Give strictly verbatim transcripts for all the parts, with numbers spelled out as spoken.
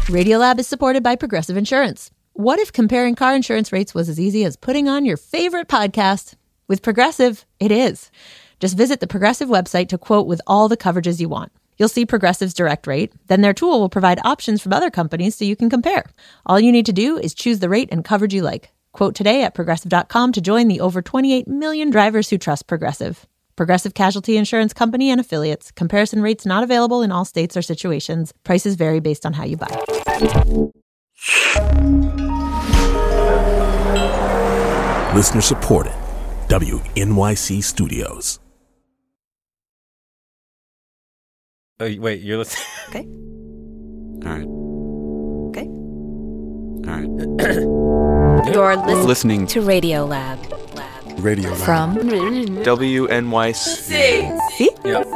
Radiolab is supported by Progressive Insurance. What if comparing car insurance rates was as easy as putting on your favorite podcast? With Progressive, it is. Just visit the Progressive website to quote with all the coverages you want. You'll see Progressive's direct rate. Then their tool will provide options from other companies so you can compare. All you need to do is choose the rate and coverage you like. Quote today at progressive dot com to join the over twenty-eight million drivers who trust Progressive. Progressive Casualty Insurance Company and Affiliates. Comparison rates not available in all states or situations. Prices vary based on how you buy. Listener supported. W N Y C Studios. Oh, wait, you're listening? Okay. All right. Okay. All right. You're listening, Listening to Radiolab. Radio Lab. From W N Y C. See? Yeah.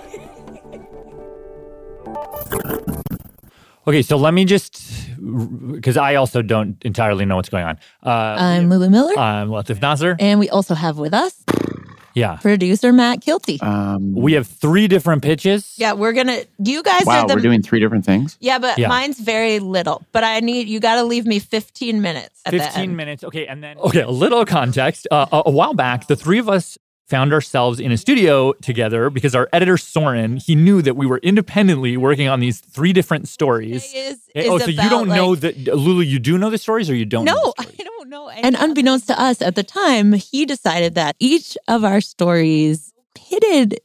Okay, so let me just, because I also don't entirely know what's going on. Uh, I'm Lulu Miller. I'm Latif Nasser. And we also have with us Yeah. producer Matt Kilty. Um, We have three different pitches. Yeah, we're going to, you guys wow, are the. we're doing three different things? Yeah, but Yeah. mine's very little. But I need, you got to leave me fifteen minutes at the fifteen end. minutes. Okay, and then okay, a little context. Uh, a, a while back, the three of us found ourselves in a studio together because our editor Soren, he knew that we were independently working on these three different stories. Is, Eh, is oh, so you about, don't know like- that, Lulu? You do know the stories, or you don't? know No, the I stories? don't know. And unbeknownst to us at the time, he decided that each of our stories pitted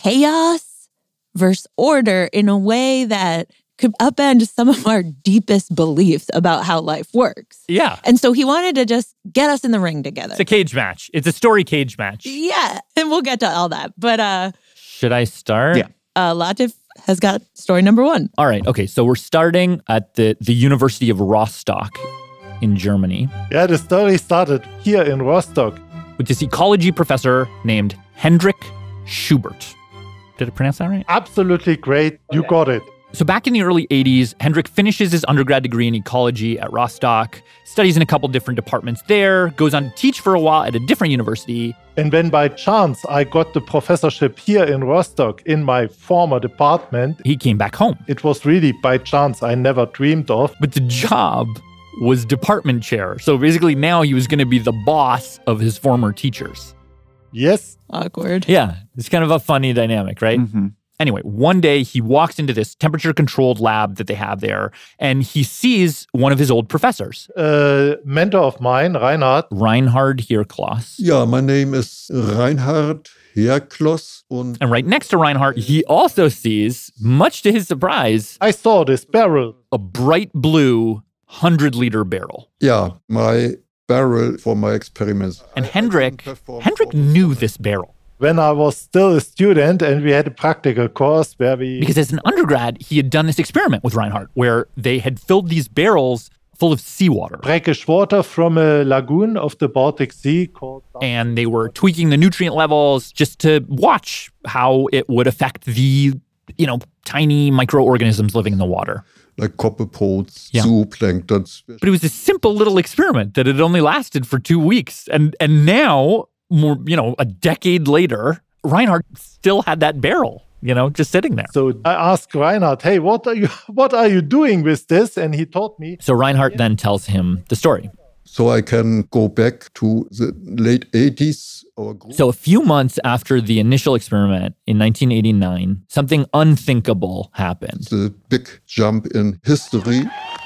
chaos versus order in a way that could upend some of our deepest beliefs about how life works. Yeah, And so he wanted to just get us in the ring together. it's a cage match. It's a story cage match. Yeah, and we'll get to all that. But uh, Should I start? Yeah. uh, Latif has got story number one. All right. Okay. So we're starting at the the University of Rostock in Germany Yeah, the story started here in Rostock. with this ecology professor named Hendrik Schubert. Did I pronounce that right? Absolutely great. You got it. So back in the early eighties, Hendrik finishes his undergrad degree in ecology at Rostock, studies in a couple different departments there, goes on to teach for a while at a different university. And when by chance I got the professorship here in Rostock in my former department, He came back home. it was really by chance I never dreamed of. But the job was department chair. So basically now he was going to be the boss of his former teachers. Yes, Awkward. Yeah, it's kind of a funny dynamic, right? Mm-hmm. Anyway, one day he walks into this temperature-controlled lab that they have there, and he sees one of his old professors, a mentor of mine, Reinhard, Reinhard Heerkloss. Ja, my name is Reinhard Heerkloss und And right next to Reinhard, he also sees, much to his surprise, I saw this barrel. a bright blue hundred-liter barrel. ja, my barrel for my experiments. And Hendrik, Hendrik knew this barrel. When I was still a student and we had a practical course where we... Because as an undergrad, he had done this experiment with Reinhard where they had filled these barrels full of seawater. brackish water from a lagoon of the Baltic Sea called... And they were tweaking the nutrient levels just to watch how it would affect the, you know, tiny microorganisms living in the water. Like copepods, Yeah. zooplankton. But it was a simple little experiment that had only lasted for two weeks. And and now, more, you know, a decade later, Reinhard still had that barrel, you know, just sitting there. So I asked Reinhard, hey, what are you what are you doing with this? And he told me, So Reinhard then tells him the story. So I can go back to the late eighties. Our group. So a few months after the initial experiment in nineteen eighty-nine, something unthinkable happened. The big jump in history,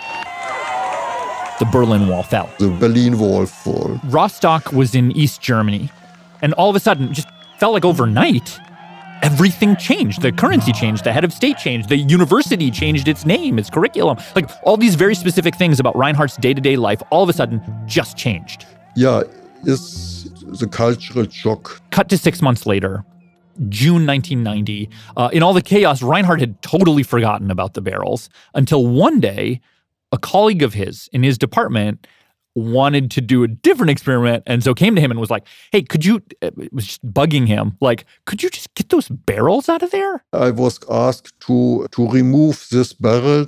The Berlin Wall fell. the Berlin Wall fall. Rostock was in East Germany, and all of a sudden, just felt like overnight, everything changed. The currency changed, the head of state changed, the university changed its name, its curriculum. Like all these very specific things about Reinhardt's day-to-day life, all of a sudden just changed. Yeah, is the cultural shock. Cut to six months later, June nineteen ninety. Uh, in all the chaos, Reinhardt had totally forgotten about the barrels until one day, a colleague of his in his department wanted to do a different experiment and so came to him and was like, hey, could you, it was just bugging him, like, could you just get those barrels out of there? I was asked to to remove these barrels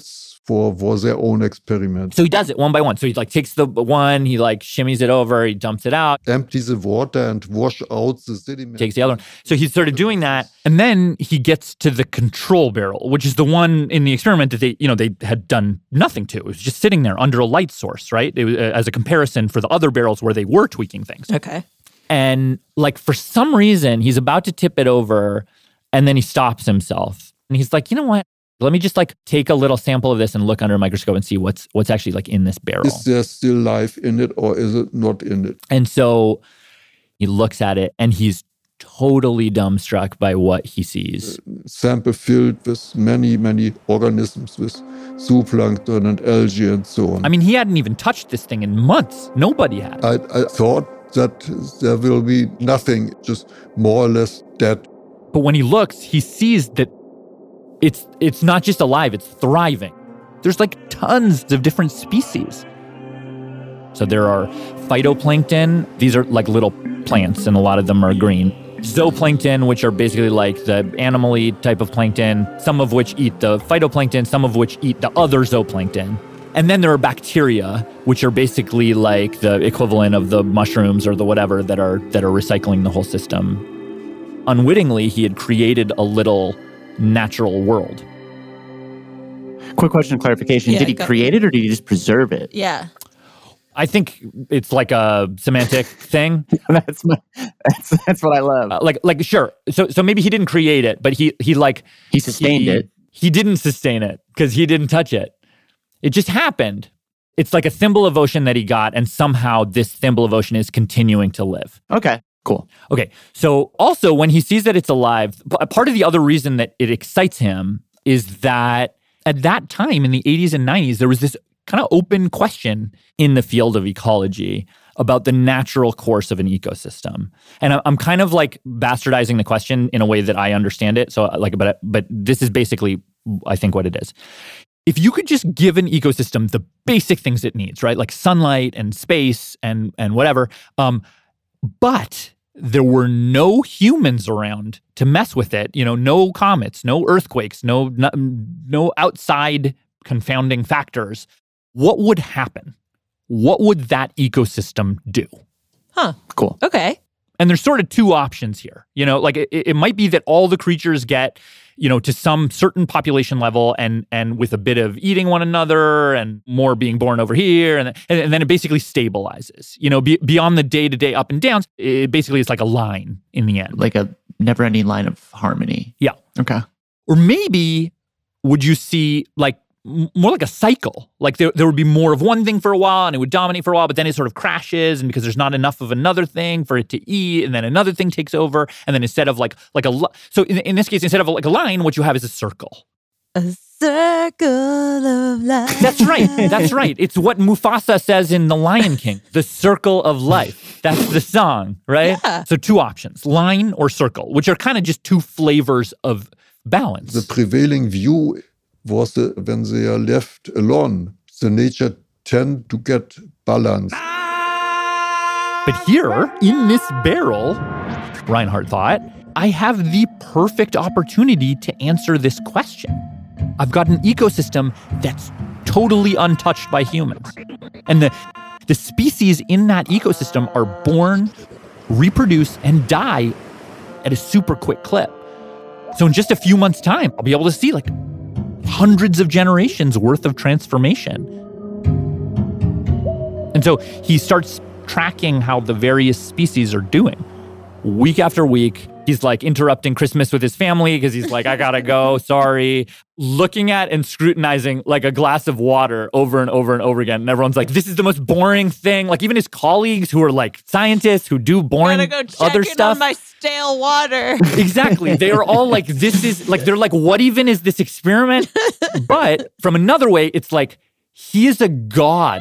for, for their own experiment. So he does it one by one. So he like takes the one, he like shimmies it over, he dumps it out. Empty the water and wash out the sediment. Takes the other one. So he started doing that. And then he gets to the control barrel, which is the one in the experiment that they, you know, they had done nothing to. It was just sitting there under a light source, right? It was, uh, as a comparison for the other barrels where they were tweaking things. Okay. And like for some reason, he's about to tip it over and then he stops himself. And he's like, you know what? Let me just like take a little sample of this and look under a microscope and see what's what's actually like in this barrel. Is there still life in it or is it not in it? And so he looks at it and he's totally dumbstruck by what he sees. Uh, sample filled with many, many organisms with zooplankton and algae and so on. I mean, he hadn't even touched this thing in months. Nobody had. I, I thought that there will be nothing, just more or less dead. But when he looks, he sees that it's it's not just alive, it's thriving. There's like tons of different species. So there are phytoplankton. These are like little plants, and a lot of them are green. Zooplankton, which are basically like the animal-y type of plankton, some of which eat the phytoplankton, some of which eat the other zooplankton. And then there are bacteria, which are basically like the equivalent of the mushrooms or the whatever that are that are recycling the whole system. Unwittingly, he had created a little natural world. Quick question of clarification. Yeah, did he go- create it or did he just preserve it? Yeah. I think it's like a semantic thing. that's, my, that's that's what I love. Uh, like like sure. So so maybe he didn't create it, but he he like He sustained he, it. He didn't sustain it because he didn't touch it. It just happened. It's like a thimble of ocean that he got, and somehow this thimble of ocean is continuing to live. Okay, cool. Okay, so also when he sees that it's alive, p- part of the other reason that it excites him is that at that time in the eighties and nineties, there was this kind of open question in the field of ecology about the natural course of an ecosystem. And I- I'm kind of like bastardizing the question in a way that I understand it. So like, but but this is basically, I think, what it is. If you could just give an ecosystem the basic things it needs, right? Like sunlight and space and and whatever, um, but there were no humans around to mess with it, you know, no comets, no earthquakes, no no, no outside confounding factors, what would happen? What would that ecosystem do? Huh. Cool. Okay. And there's sort of two options here. You know, like it, it might be that all the creatures get, you know, to some certain population level and and with a bit of eating one another and more being born over here. And, and, and then it basically stabilizes. You know, be, beyond the day-to-day up and downs, it basically is like a line in the end. Like a never-ending line of harmony. Yeah. Okay. Or maybe would you see like m- more like a cycle? Like there, there would be more of one thing for a while and it would dominate for a while, but then it sort of crashes, and because there's not enough of another thing for it to eat, and then another thing takes over, and then instead of like like a li- so in, in this case, instead of like a line, what you have is a circle. A circle of life. That's right. That's right. It's what Mufasa says in The Lion King, the circle of life. That's the song, right? Yeah. So two options, line or circle, which are kind of just two flavors of balance. The prevailing view was that when they are left alone, the nature tend to get balance. But here, in this barrel, Reinhardt thought, I have the perfect opportunity to answer this question. I've got an ecosystem that's totally untouched by humans. And the, the species in that ecosystem are born, reproduce, and die at a super quick clip. So in just a few months' time, I'll be able to see like hundreds of generations worth of transformation. And so he starts tracking how the various species are doing. Week after week, he's like interrupting Christmas with his family because he's like, I gotta go, sorry. Looking at and scrutinizing like a glass of water over and over and over again. And everyone's like, this is the most boring thing. Like even his colleagues who are like scientists who do boring Gotta go check other in stuff. on my stale water. Exactly. They are all like, this is like, they're like, what even is this experiment? But from another way, it's like, he is a god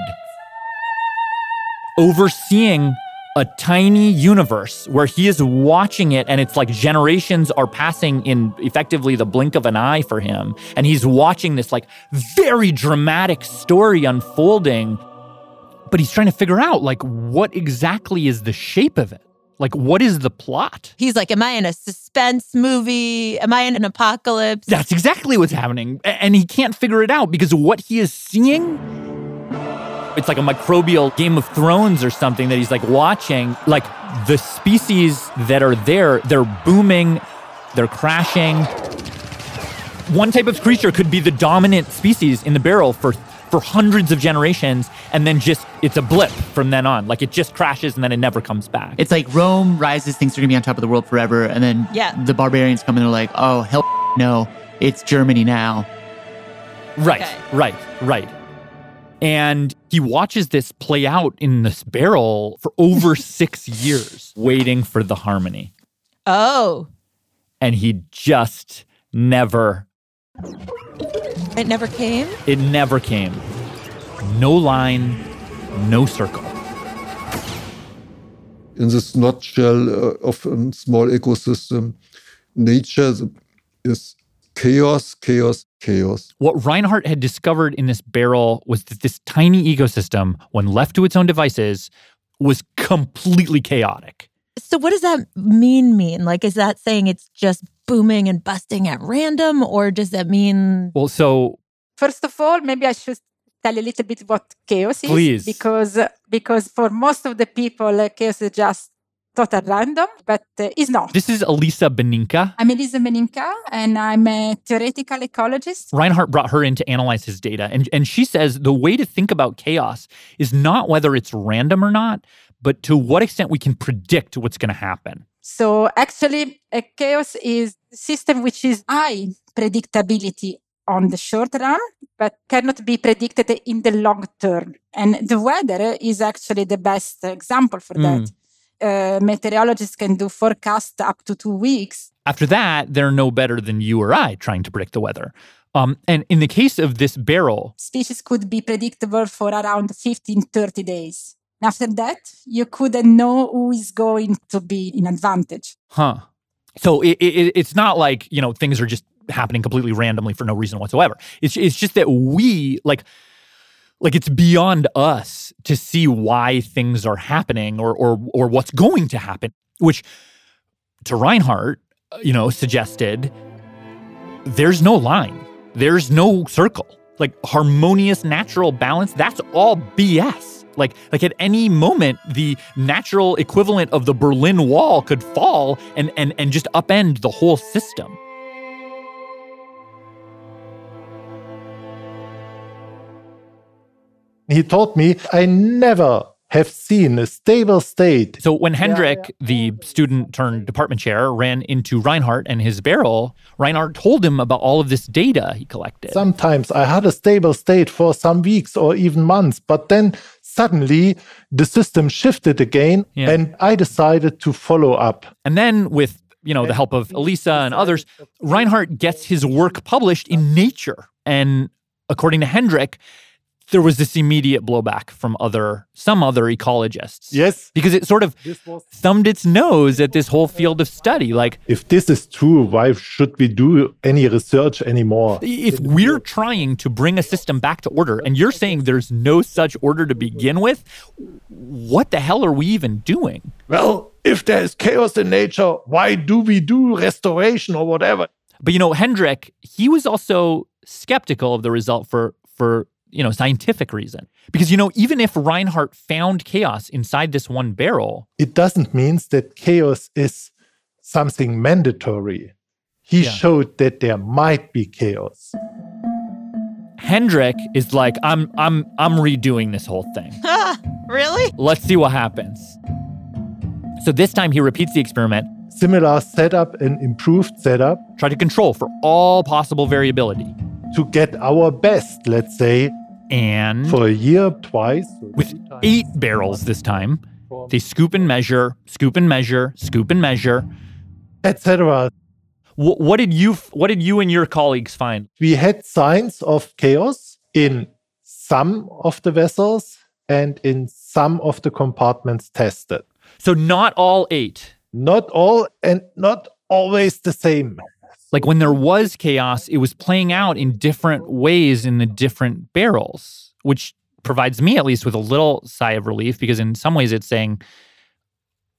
overseeing a tiny universe where he is watching it, and it's like generations are passing in effectively the blink of an eye for him. And he's watching this like very dramatic story unfolding, but he's trying to figure out like what exactly is the shape of it? Like, what is the plot? He's like, am I in a suspense movie? Am I in an apocalypse? That's exactly what's happening. And he can't figure it out because what he is seeing, it's like a microbial Game of Thrones or something that he's like watching. Like the species that are there, they're booming, they're crashing. One type of creature could be the dominant species in the barrel for for hundreds of generations, and then just, it's a blip from then on. Like, it just crashes and then it never comes back. It's like Rome rises, thinks they're going to be on top of the world forever, and then yeah. the barbarians come and they're like, oh, hell no, it's Germany now. Right, okay. right, right. And he watches this play out in this barrel for over six years, waiting for the harmony. Oh. And he just never... It never came? It never came. No line, no circle. In this nutshell uh, of a small ecosystem, nature is chaos, chaos, chaos. What Reinhardt had discovered in this barrel was that this tiny ecosystem, when left to its own devices, was completely chaotic. So what does that mean mean? Like, is that saying it's just booming and busting at random, or does that mean... Well, so... First of all, maybe I should tell a little bit what chaos is. Please. Because, uh, because for most of the people, uh, chaos is just total random, but uh, it's not. This is Elisa Beninka. I'm Elisa Beninka, and I'm a theoretical ecologist. Reinhardt brought her in to analyze his data, and, and she says the way to think about chaos is not whether it's random or not, but to what extent we can predict what's going to happen. So actually, a chaos is a system which is high predictability on the short run, but cannot be predicted in the long term. And the weather is actually the best example for Mm. that. Uh, meteorologists can do forecasts up to two weeks. After that, they're no better than you or I trying to predict the weather. Um, and in the case of this barrel... Species could be predictable for around fifteen, thirty days. After that, you couldn't know who is going to be in advantage. Huh. So it, it, it's not like, you know, things are just happening completely randomly for no reason whatsoever. It's it's just that we, like, like it's beyond us to see why things are happening or or or what's going to happen, which to Reinhardt, you know, suggested there's no line. There's no circle. Like harmonious natural balance, that's all B S. Like, like at any moment, the natural equivalent of the Berlin Wall could fall and, and, and just upend the whole system. He told me, I never have seen a stable state. So when Hendrik, the student turned department chair, ran into Reinhardt and his barrel, Reinhardt told him about all of this data he collected. Sometimes I had a stable state for some weeks or even months, but then suddenly the system shifted again, Yeah. and I decided to follow up. And then with, you know, the help of Elisa and others, Reinhardt gets his work published in Nature. And according to Hendrik, there was this immediate blowback from other, some other ecologists. Yes. Because it sort of thumbed its nose at this whole field of study. Like, If this is true, why should we do any research anymore? if we're trying to bring a system back to order and you're saying there's no such order to begin with, what the hell are we even doing? Well, if there is chaos in nature, why do we do restoration or whatever? But, you know, Hendrik, he was also skeptical of the result for, for you know, scientific reason. Because, you know, even if Reinhardt found chaos inside this one barrel, It doesn't mean that chaos is something mandatory. He Yeah. showed that there might be chaos. Hendrik is like, I'm I'm I'm redoing this whole thing. Really? Let's see what happens. So this time he repeats the experiment, Similar setup and improved setup try to control for all possible variability. to get our best, let's say, And for a year, twice. so with three times. eight barrels this time, they scoop and measure, scoop and measure, scoop and measure. et cetera. Wh- what did you what did you and your colleagues find? We had signs of chaos in some of the vessels and in some of the compartments tested. So not all eight. Not all and not always the same. Like when there was chaos, it was playing out in different ways in the different barrels, which provides me at least with a little sigh of relief, because in some ways it's saying,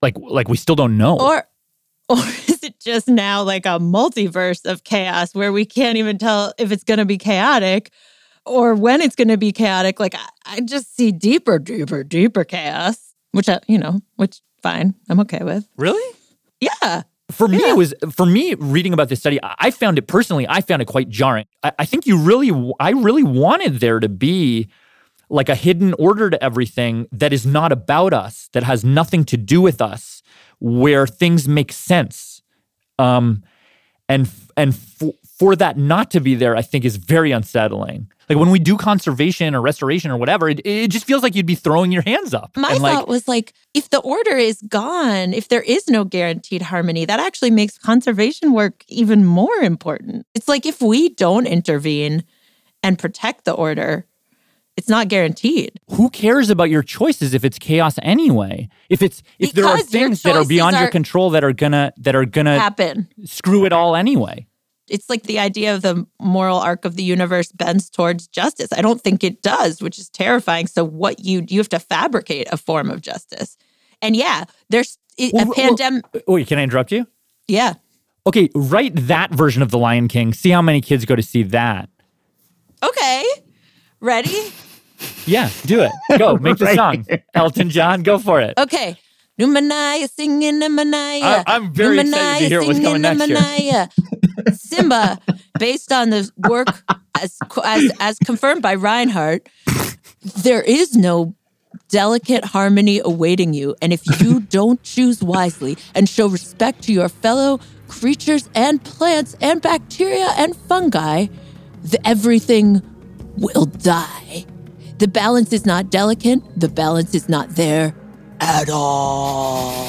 Like, like we still don't know. Or, or is it just now like a multiverse of chaos where we can't even tell if it's going to be chaotic or when it's going to be chaotic? Like, I, I just see deeper, deeper, deeper chaos, which, I, you know, which fine. I'm okay with. Really? Yeah. For me, yeah. it was, for me, reading about this study, I found it personally, I found it quite jarring. I, I think you really, I really wanted there to be like a hidden order to everything that is not about us, that has nothing to do with us, where things make sense. Um, and and for, for that not to be there, I think is very unsettling. Like when we do conservation or restoration or whatever, it, it just feels like you'd be throwing your hands up. My and thought like, was like, if the order is gone, if there is no guaranteed harmony, that actually makes conservation work even more important. It's like if we don't intervene and protect the order, it's not guaranteed. Who cares about your choices if it's chaos anyway? If it's if Because there are things that are beyond are your control that are gonna that are gonna happen. Screw it all anyway. It's like the idea of the moral arc of the universe bends towards justice. I don't think it does, which is terrifying. So what you you have to fabricate a form of justice. And yeah, there's a well, pandemic. Well, wait, can I interrupt you? Yeah. Okay, write that version of The Lion King. See how many kids go to see that. Okay. Ready? Yeah, do it. Go, make the song. Elton John, go for it. Okay. Numanaya singing Numanaya. I- I'm very excited to hear what's coming next year. Simba, based on the work as, as as confirmed by Reinhardt, there is no delicate harmony awaiting you. And if you don't choose wisely and show respect to your fellow creatures and plants and bacteria and fungi, the, everything will die. The balance is not delicate. The balance is not there at all.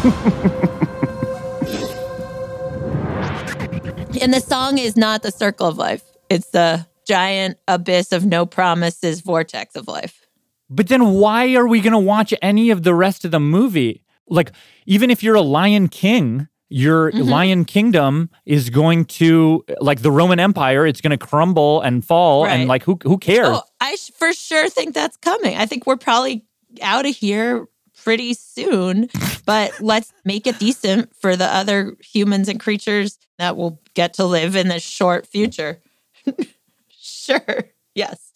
And the song is not the circle of life. It's the giant abyss of no promises vortex of life. But then why are we going to watch any of the rest of the movie? Like, even if you're a Lion King, your mm-hmm. Lion Kingdom is going to, like the Roman Empire, it's going to crumble and fall. Right. And like, who who cares? Oh, I sh- for sure think that's coming. I think we're probably out of here pretty soon, but let's make it decent for the other humans and creatures that will get to live in the short future. Sure. Yes.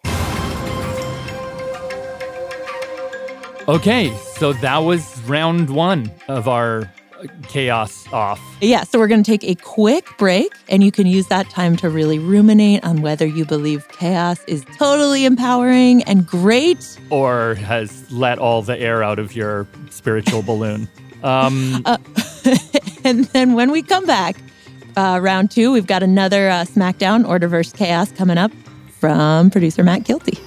Okay, so that was round one of our chaos off. Yeah, so we're going to take a quick break, and you can use that time to really ruminate on whether you believe chaos is totally empowering and great, or has let all the air out of your spiritual balloon. Um, uh, and then when we come back, uh, round two, we've got another uh, Smackdown Orderverse Chaos coming up from producer Matt Kilty.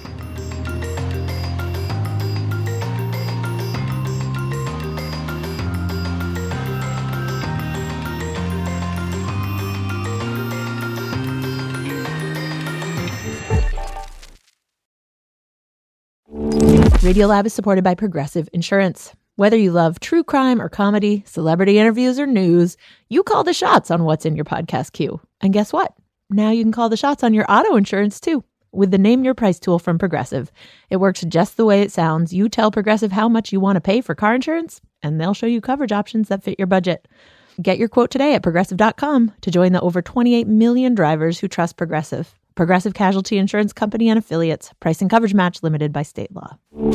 Radiolab is supported by Progressive Insurance. Whether you love true crime or comedy, celebrity interviews or news, you call the shots on what's in your podcast queue. And guess what? Now you can call the shots on your auto insurance too with the Name Your Price tool from Progressive. It works just the way it sounds. You tell Progressive how much you want to pay for car insurance, and they'll show you coverage options that fit your budget. Get your quote today at progressive dot com to join the over twenty-eight million drivers who trust Progressive. Progressive Casualty Insurance Company and Affiliates. Price and coverage match limited by state law.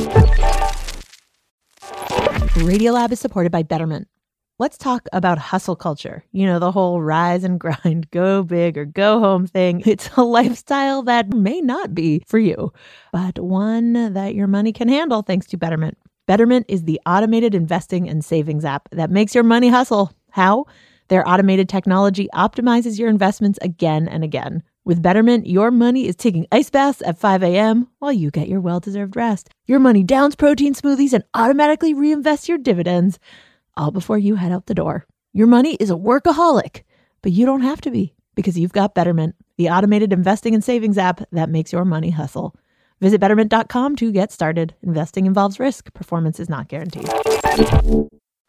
Radiolab is supported by Betterment. Let's talk about hustle culture. You know, the whole rise and grind, go big or go home thing. It's a lifestyle that may not be for you, but one that your money can handle thanks to Betterment. Betterment is the automated investing and savings app that makes your money hustle. How? Their automated technology optimizes your investments again and again. With Betterment, your money is taking ice baths at five a.m. while you get your well-deserved rest. Your money downs protein smoothies and automatically reinvests your dividends, all before you head out the door. Your money is a workaholic, but you don't have to be because you've got Betterment, the automated investing and savings app that makes your money hustle. Visit betterment dot com to get started. Investing involves risk. Performance is not guaranteed.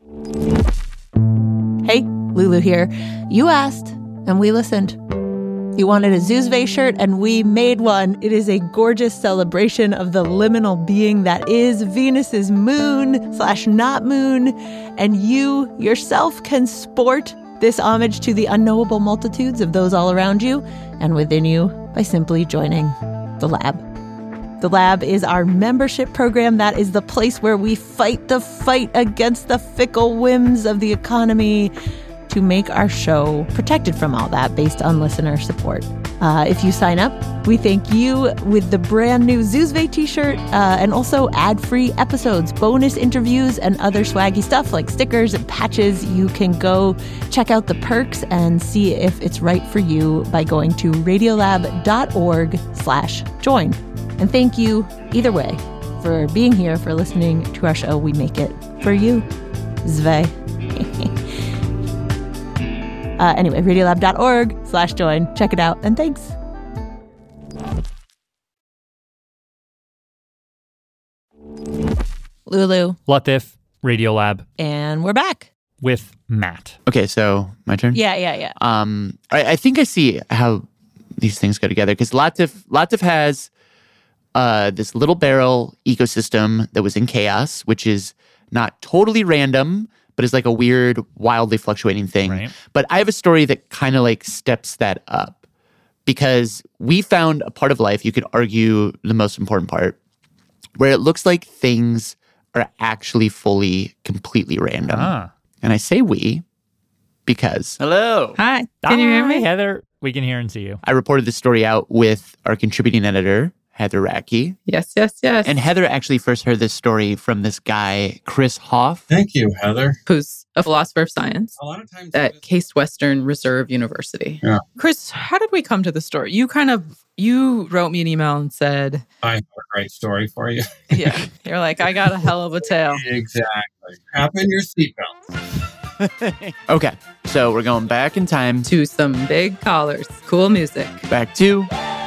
Hey, Lulu here. You asked, and we listened. He wanted a Zoozve shirt, and we made one. It is a gorgeous celebration of the liminal being that is Venus's moon slash not moon. And you yourself can sport this homage to the unknowable multitudes of those all around you and within you by simply joining the lab. The Lab is our membership program. That is the place where we fight the fight against the fickle whims of the economy to make our show protected from all that based on listener support. Uh, if you sign up, we thank you with the brand new Zoozve t-shirt uh, and also ad-free episodes, bonus interviews, and other swaggy stuff like stickers and patches. You can go check out the perks and see if it's right for you by going to radiolab.org slash join. And thank you, either way, for being here, for listening to our show. We make it for you. Zve. uh, anyway, radiolab.org slash join. Check it out, and thanks. Lulu. Latif, Radiolab. And we're back. With Matt. Okay, so my turn? Yeah, yeah, yeah. Um, I, I think I see how these things go together, because Latif, Latif has uh, this little barrel ecosystem that was in chaos, which is not totally random, but is like a weird, wildly fluctuating thing. Right. But I have a story that kind of like steps that up, because we found a part of life, you could argue the most important part, where it looks like things are actually fully, completely random. Ah. And I say we because Hello. Hi. Can you hear Hi, me? Heather? We can hear and see you. I reported this story out with our contributing editor, Heather Radke. Yes, yes, yes. And Heather actually first heard this story from this guy, Chris Hoff. Thank you, Heather. Who's a philosopher of science A lot of times at Case Western Reserve University. Yeah. Chris, how did we come to the story? You kind of, you wrote me an email and said, I have a great story for you. yeah, you're like, I got a hell of a tale. Exactly. Strap in your seatbelts. Okay, so we're going back in time To some big collars, cool music. back to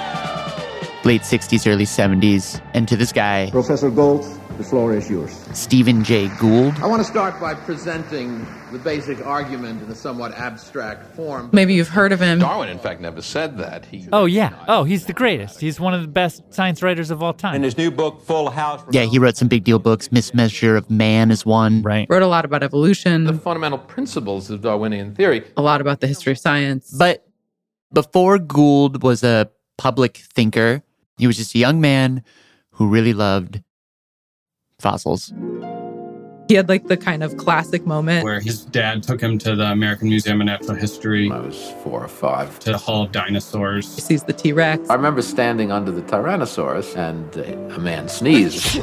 late sixties, early seventies, and to this guy, Professor Gold, the floor is yours. Stephen Jay Gould. I want to start by presenting the basic argument in a somewhat abstract form. Maybe you've heard of him. Darwin, in fact, never said that. He Oh, yeah. Oh, he's the greatest. He's one of the best science writers of all time. In his new book, Full House. Yeah, he wrote some big deal books. Mismeasure of Man is one. Right. Wrote a lot about evolution, The fundamental principles of Darwinian theory. a lot about the history of science. But before Gould was a public thinker, he was just a young man who really loved fossils. He had like the kind of classic moment Where his dad took him to the American Museum of Natural History, I was four or five. to the Hall of Dinosaurs. he sees the T-Rex. I remember standing under the Tyrannosaurus and uh, a man sneezed.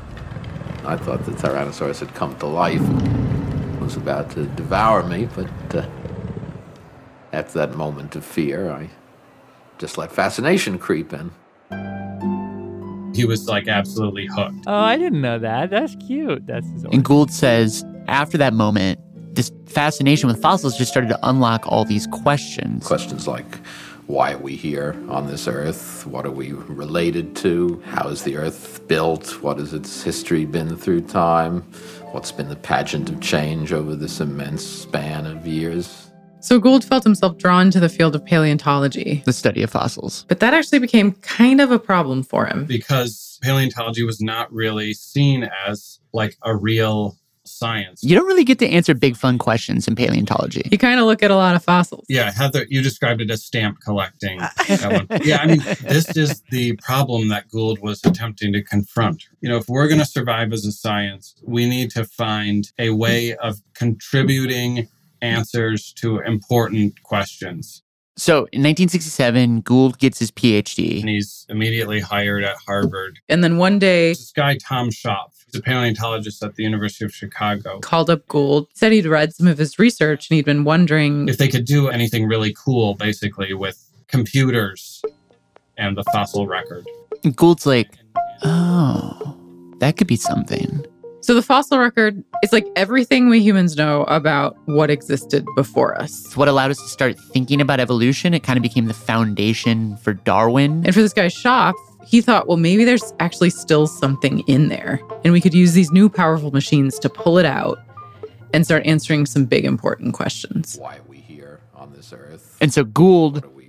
I thought the Tyrannosaurus had come to life and was about to devour me, but uh, after that moment of fear, I just let fascination creep in. He was like absolutely hooked. Oh, I didn't know that. That's cute. That's his And Gould says, after that moment, this fascination with fossils just started to unlock all these questions. Questions like, why are we here on this earth? What are we related to? How is the earth built? What has its history been through time? What's been the pageant of change over this immense span of years? So Gould felt himself drawn to the field of paleontology, The study of fossils. but that actually became kind of a problem for him. Because paleontology was not really seen as like a real science. You don't really get to answer big fun questions in paleontology. You kind of look at a lot of fossils. Yeah, Heather, you described it as stamp collecting. That one. Yeah, I mean, this is the problem that Gould was attempting to confront. You know, if we're going to survive as a science, we need to find a way of contributing answers to important questions. So in nineteen sixty-seven, Gould gets his P H D. And he's immediately hired at Harvard. And then one day, This guy, Tom Schopf, he's a paleontologist at the University of Chicago. called up Gould, said he'd read some of his research and he'd been wondering If they could do anything really cool, basically, with computers and the fossil record. And Gould's like, oh, that could be something. So the fossil record is like everything we humans know about what existed before us. It's what allowed us to start thinking about evolution. It kind of became the foundation for Darwin. And for this guy, Schopf, he thought, well, maybe there's actually still something in there. And we could use these new powerful machines to pull it out and start answering some big important questions. Why are we here on this earth? And so Gould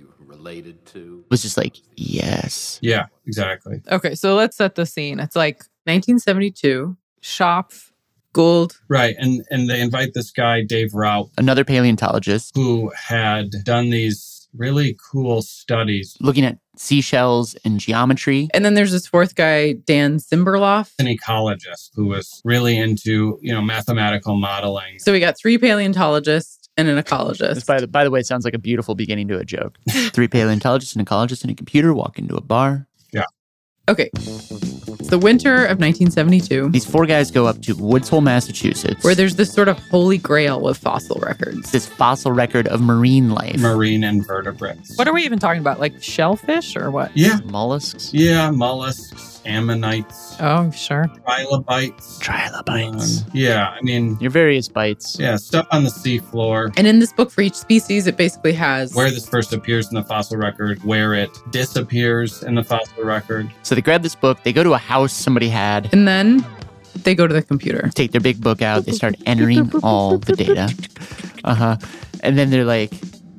related to. was just like, yes. Yeah, exactly. Okay, so let's set the scene. It's like nineteen seventy-two, Schopf, Gould. Right. And and they invite this guy, Dave Raup, Another paleontologist who had done these really cool studies. looking at seashells and geometry. And then there's this fourth guy, Dan Zimberloff. An ecologist who was really into, you know, mathematical modeling. So we got three paleontologists and an ecologist. This, by the, by the way, it sounds like a beautiful beginning to a joke. Three paleontologists, an ecologist, and a computer walk into a bar. Yeah. Okay. It's the winter of nineteen seventy-two. These four guys go up to Woods Hole, Massachusetts, where there's this sort of holy grail of fossil records. This fossil record of marine life. Marine invertebrates. What are we even talking about? Like shellfish or what? Yeah. Mollusks? Yeah, mollusks, ammonites. Oh, sure. Trilobites. Trilobites. Um, yeah, I mean... Your various bites. Yeah, stuff on the seafloor. And in this book, for each species, it basically has... where this first appears in the fossil record, where it disappears in the fossil record. So they grab this book, they go to a house somebody had. And then they go to the computer. Take their big book out, they start entering all the data. Uh-huh. And then they're like,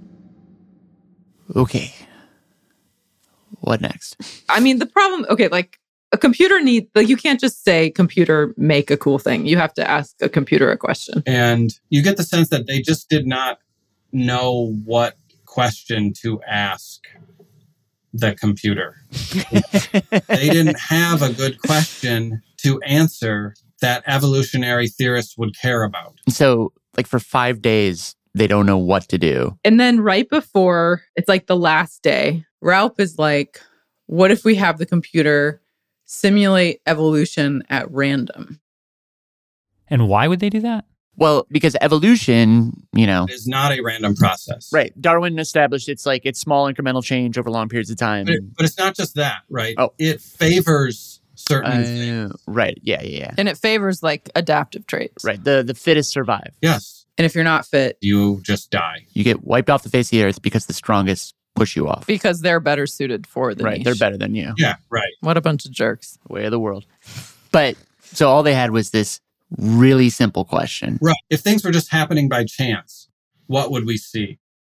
okay, what next? I mean, the problem... Okay, like... A computer need like you can't just say computer make a cool thing. You have to ask a computer a question. And you get the sense that they just did not know what question to ask the computer. They didn't have a good question to answer that evolutionary theorists would care about. So, like for five days, they don't know what to do. And then right before, it's like the last day, Raup is like, what if we have the computer simulate evolution at random? And why would they do that? Well, because evolution, you know... It is not a random process. Right. Darwin established it's like it's small incremental change over long periods of time. But, it, but it's not just that, right? Oh. It favors certain uh, things. Right. Yeah, yeah, yeah. And it favors like adaptive traits. Right. The, the fittest survive. Yes. And if you're not fit, you just die. You get wiped off the face of the earth because the strongest push you off. Because they're better suited for the Right, niche. they're better than you. Yeah, right. What a bunch of jerks. Way of the world. But, so all they had was this really simple question. Right. If things were just happening by chance, what would we see?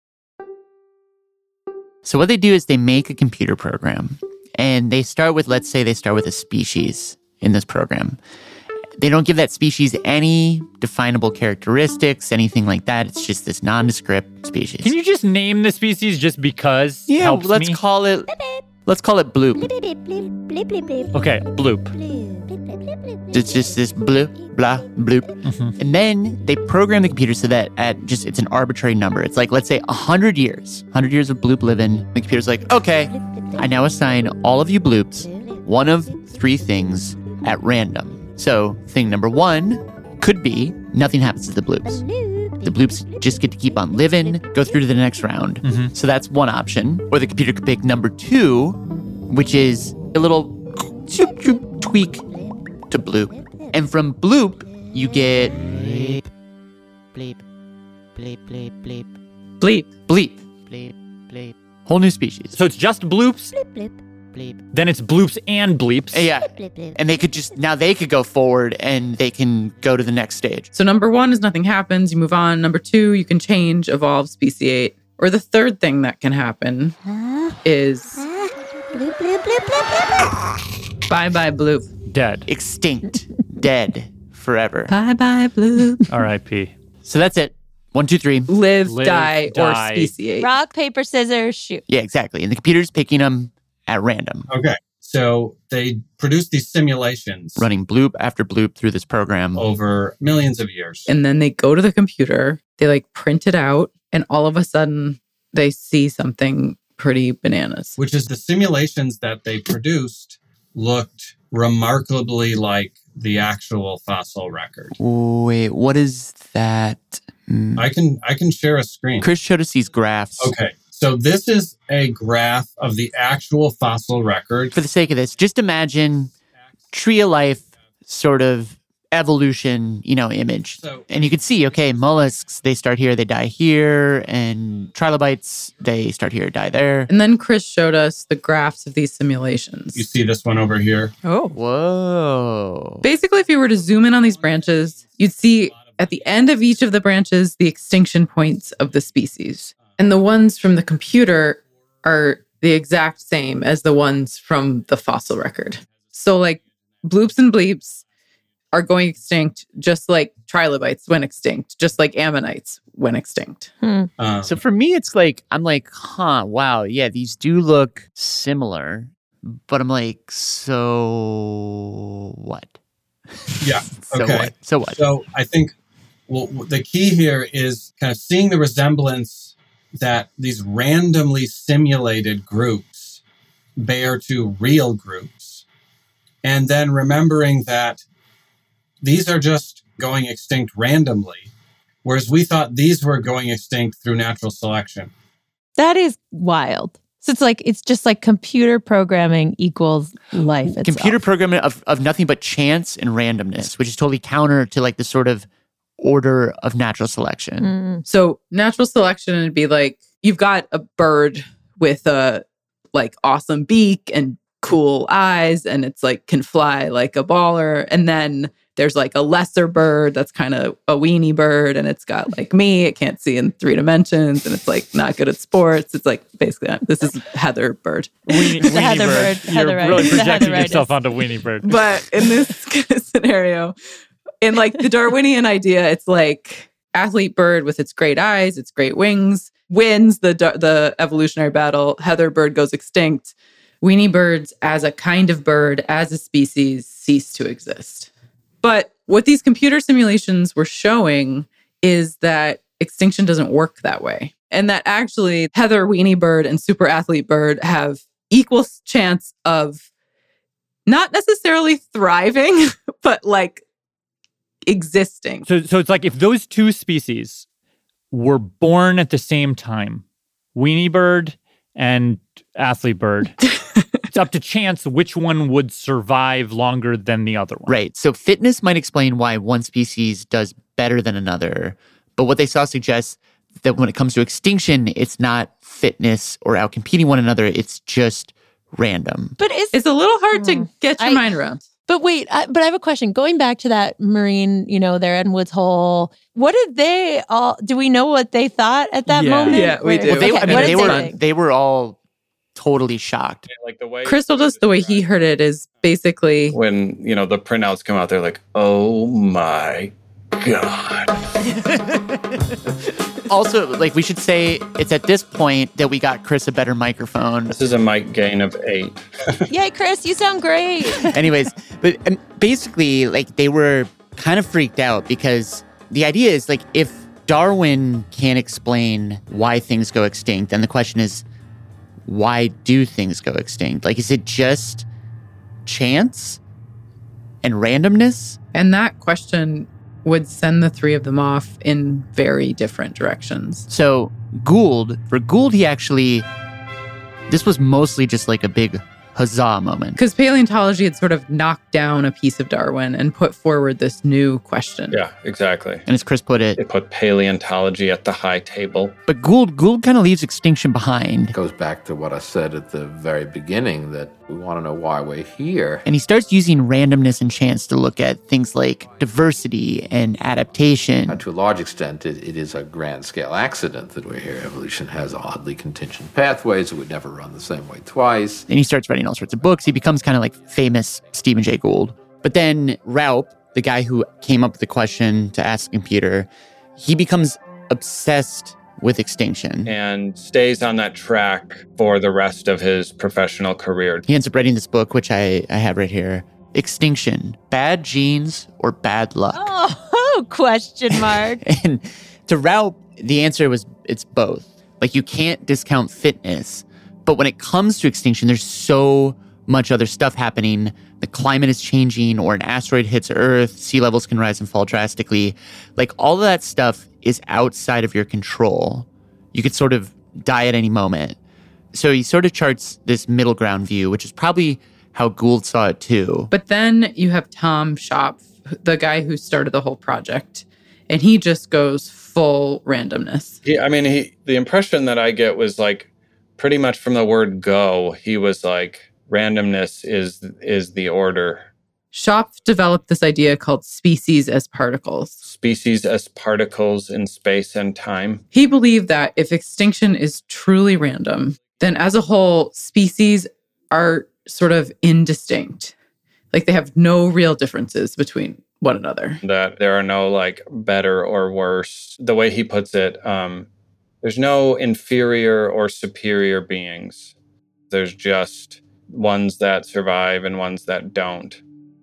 So what they do is they make a computer program. And they start with, let's say they start with a species in this program. They don't give that species any definable characteristics, anything like that. It's just this nondescript species. Can you just name the species just because? Yeah, helps let's me? call it. Let's call it bloop. Okay, bloop. It's just this bloop, blah, bloop. Mm-hmm. And then they program the computer so that at just it's an arbitrary number. It's like, let's say one hundred years. one hundred years of bloop living. The computer's like, okay, I now assign all of you bloops one of three things at random. So thing number one could be nothing happens to the bloops. The bloops just get to keep on living, go through to the next round. Mm-hmm. So that's one option. Or the computer could pick number two, which is a little tweak to bloop. And from bloop, you get bleep, bleep, bleep, bleep, bleep, bleep, bleep, bleep, bleep. Whole new species. So it's just bloops? Bleep, bleep. Bleep. Then it's bloops and bleeps. Yeah. Bleep, bleep. And they could just, now they could go forward and they can go to the next stage. So number one is nothing happens, you move on. Number two, you can change, evolve, speciate. Or the third thing that can happen Huh? is Huh? Bloop, bloop, bloop, bloop, bloop. bye-bye bloop. Dead. Extinct. Dead. Forever. Bye-bye bloop. R I P So that's it. One, two, three. Live, Live, die, die. or speciate. Rock, paper, scissors, shoot. Yeah, exactly. And the computer's picking them at random. Okay. So they produce these simulations. Running bloop after bloop through this program. Over millions of years. And then they go to the computer, they like print it out, and all of a sudden they see something pretty bananas. Which is the simulations that they produced looked remarkably like the actual fossil record. Wait, what is that? Mm. I can I can share a screen. Chris showed us these graphs. Okay. So this is a graph of the actual fossil record. For the sake of this, just imagine tree of life sort of evolution, you know, image. So, and you can see, okay, mollusks, they start here, they die here, and trilobites, they start here, die there. And then Chris showed us the graphs of these simulations. you see this one over here? Oh. Whoa. Basically, if you were to zoom in on these branches, you'd see at the end of each of the branches the extinction points of the species. And the ones from the computer are the exact same as the ones from the fossil record. So like bloops and bleeps are going extinct just like trilobites went extinct, just like ammonites went extinct. Hmm. Um, So for me, it's like, I'm like, huh, wow, yeah, these do look similar. But I'm like, so what? Yeah. So okay. what? So what? So I think well, the key here is kind of seeing the resemblance that these randomly simulated groups bear to real groups. And then remembering that these are just going extinct randomly, whereas we thought these were going extinct through natural selection. That is wild. So it's like, it's just like computer programming equals life itself. Computer programming of, of nothing but chance and randomness, which is totally counter to like the sort of order of natural selection. Mm. So natural selection would be like, you've got a bird with a like awesome beak and cool eyes, and it's like can fly like a baller. And then there's like a lesser bird that's kind of a weenie bird, and it's got like me, it can't see in three dimensions, and it's like not good at sports. It's like basically this is Heather Bird. Weenie, The weenie Heather bird. bird, You're Heatheritis. really The projecting Heatheritis. yourself onto Weenie Bird. But in this kind of scenario, in like the Darwinian idea, it's like athlete bird with its great eyes, its great wings, wins the the evolutionary battle. Heather bird goes extinct. Weenie birds as a kind of bird, as a species, cease to exist. But what these computer simulations were showing is that extinction doesn't work that way. And that actually Heather weenie bird and super athlete bird have equal chance of not necessarily thriving, but like existing. So, so it's like if those two species were born at the same time, weenie bird and athlete bird, it's up to chance which one would survive longer than the other one. Right. So fitness might explain why one species does better than another. But what they saw suggests that when it comes to extinction, it's not fitness or outcompeting one another. It's just random. But it's, It's a little hard to Mm. get your I- mind around. But wait, I, but I have a question. Going back to that marine, you know, there in Woods Hole, what did they all, do we know what they thought at that Yeah. moment? Yeah, we Or- do. Well, they, okay, I mean, what they did were think? they were all totally shocked. Like the way Crystal, just the way he heard it is basically when, you know, the printouts come out, they're like, oh my God. Also, like we should say, it's at this point that we got Chris a better microphone. This is a mic gain of eight. Yay, Chris, you sound great. Anyways, but um, basically, like they were kind of freaked out because the idea is like if Darwin can't explain why things go extinct, then the question is, why do things go extinct? Like, is it just chance and randomness? And that question would send the three of them off in very different directions. So Gould, for Gould, he actually, this was mostly just like a big huzzah moment. Because paleontology had sort of knocked down a piece of Darwin and put forward this new question. Yeah, exactly. And as Chris put it, They put paleontology at the high table. but Gould, Gould kind of leaves extinction behind. It goes back to what I said at the very beginning, that we want to know why we're here. And he starts using randomness and chance to look at things like diversity and adaptation. And to a large extent, it, it is a grand-scale accident that we're here. Evolution has oddly contingent pathways. It would never run the same way twice. And he starts writing all sorts of books. He becomes kind of like famous Stephen Jay Gould. But then Raup, the guy who came up with the question to ask the computer, he becomes obsessed with extinction. And stays on that track for the rest of his professional career. He ends up writing this book, which I, I have right here. Extinction, bad genes or bad luck? Oh, question mark. And to Raup, the answer was it's both. Like you can't discount fitness, but when it comes to extinction, there's so much other stuff happening. The climate is changing, or an asteroid hits Earth, sea levels can rise and fall drastically. Like all of that stuff is outside of your control. You could sort of die at any moment. So he sort of charts this middle ground view, which is probably how Gould saw it too. But then you have Tom Schopf, the guy who started the whole project, and he just goes full randomness. He, I mean, he. The impression that I get was like, pretty much from the word go, he was like, randomness is is the order. Schopf developed this idea called species as particles. Species as particles in space and time. He believed that if extinction is truly random, then as a whole, species are sort of indistinct. Like they have no real differences between one another. That there are no like better or worse. The way he puts it, um, there's no inferior or superior beings. There's just ones that survive and ones that don't.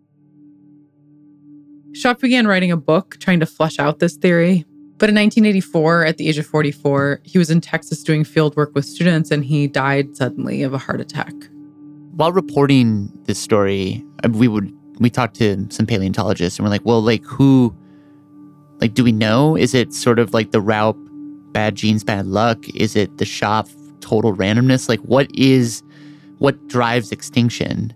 Schopp began writing a book trying to flesh out this theory. But in nineteen eighty-four, at the age of forty-four, he was in Texas doing field work with students and he died suddenly of a heart attack. While reporting this story, we would we talked to some paleontologists and we're like, well, like who, like, do we know? Is it sort of like the Raup bad genes, bad luck? Is it the Schopp total randomness? Like what is, what drives extinction?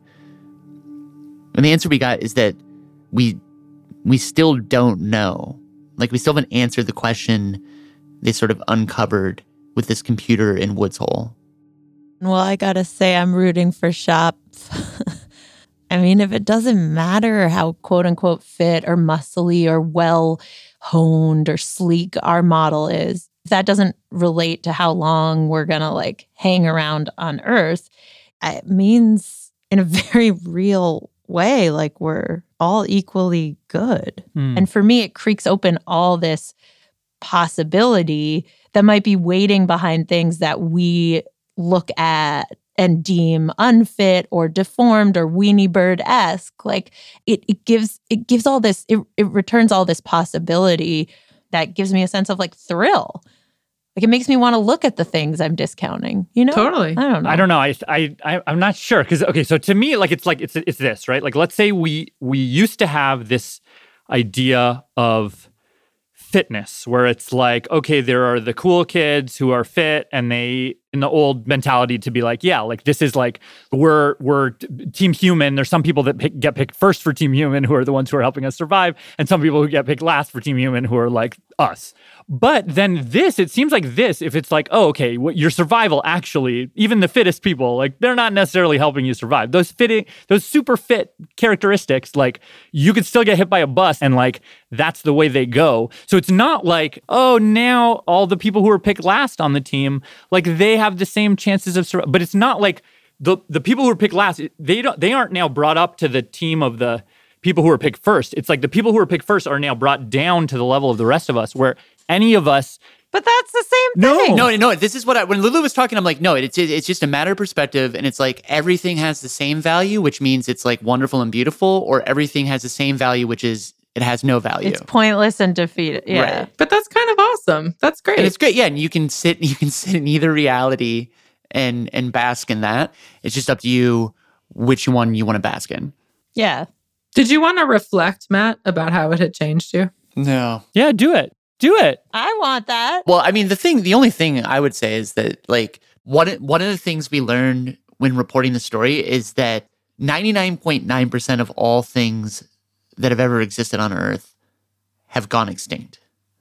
And the answer we got is that we, we still don't know. Like we still haven't answered the question they sort of uncovered with this computer in Woods Hole. Well, I gotta say, I'm rooting for Schopp. I mean, if it doesn't matter how quote unquote fit or muscly or well honed or sleek our model is, if that doesn't relate to how long we're gonna like hang around on Earth, it means in a very real way, like we're all equally good. Hmm. And for me, it creaks open all this possibility that might be waiting behind things that we look at and deem unfit or deformed or weenie bird-esque. Like it it gives it gives all this, it, it returns all this possibility that gives me a sense of like thrill. Like it makes me want to look at the things I'm discounting, you know? Totally. I don't know. I don't know. I I I- I'm not sure because okay. So to me, like it's like it's it's this, right? Like let's say we we used to have this idea of fitness where it's like, okay, there are the cool kids who are fit and they, in the old mentality to be like, yeah, like this is like, we're we're Team Human. There's some people that pick, get picked first for Team Human who are the ones who are helping us survive. And some people who get picked last for Team Human who are like us. But then this, it seems like this, if it's like, oh, okay, what, your survival actually, even the fittest people, like they're not necessarily helping you survive. Those fitting, those super fit characteristics, like you could still get hit by a bus and like that's the way they go. So it's not like, oh, now all the people who are picked last on the team, like they have the same chances of survival. But it's not like the the people who are picked last, they don't they aren't now brought up to the team of the people who are picked first. It's like the people who are picked first are now brought down to the level of the rest of us, where any of us. But that's the same No. thing. No, no, this is what I, when Lulu was talking, I'm like, no, it's it's just a matter of perspective. And it's like everything has the same value, which means it's like wonderful and beautiful, or everything has the same value, which is it has no value. It's pointless and defeated. Yeah. Right. But that's kind of awesome. That's great. And it's great. Yeah. And you can sit, you can sit in either reality and, and bask in that. It's just up to you which one you want to bask in. Yeah. Did you want to reflect, Matt, about how it had changed you? No. Yeah, do it. Do it. I want that. Well, I mean, the thing, the only thing I would say is that, like, one, one of the things we learned when reporting the story is that ninety-nine point nine percent of all things that have ever existed on Earth have gone extinct.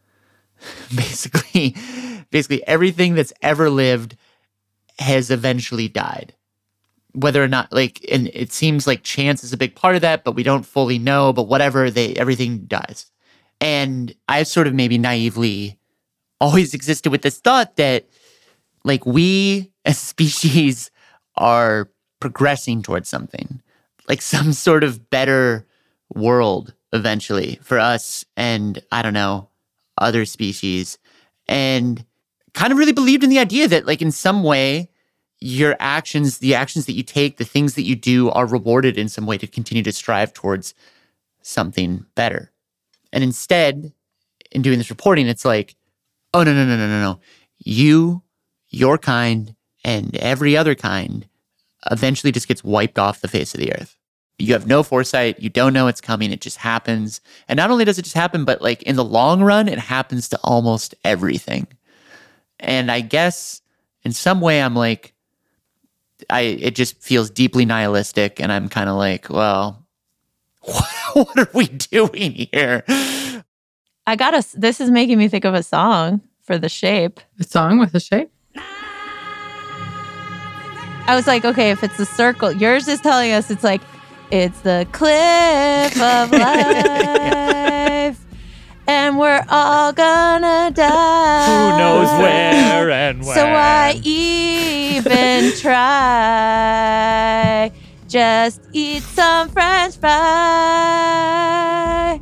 basically, basically everything that's ever lived has eventually died. Whether or not, like, and it seems like chance is a big part of that, but we don't fully know, but whatever, they everything dies. And I've sort of maybe naively always existed with this thought that, like, we as a species are progressing towards something, like some sort of better world eventually for us and, I don't know, other species. And kind of really believed in the idea that, like, in some way, your actions, the actions that you take, the things that you do are rewarded in some way to continue to strive towards something better. And instead, in doing this reporting, it's like, oh, no, no, no, no, no, no. You, your kind, and every other kind eventually just gets wiped off the face of the earth. You have no foresight. You don't know it's coming. It just happens. And not only does it just happen, but like in the long run, it happens to almost everything. And I guess in some way, I'm like, I it just feels deeply nihilistic. And I'm kind of like, well, what are we doing here? I got a, this is making me think of a song for The Shape. A song with a shape? I was like, okay, if it's a circle, yours is telling us it's like, it's the cliff of life, and we're all gonna die. Who knows where and when? So I eat even try. Just eat some French fry.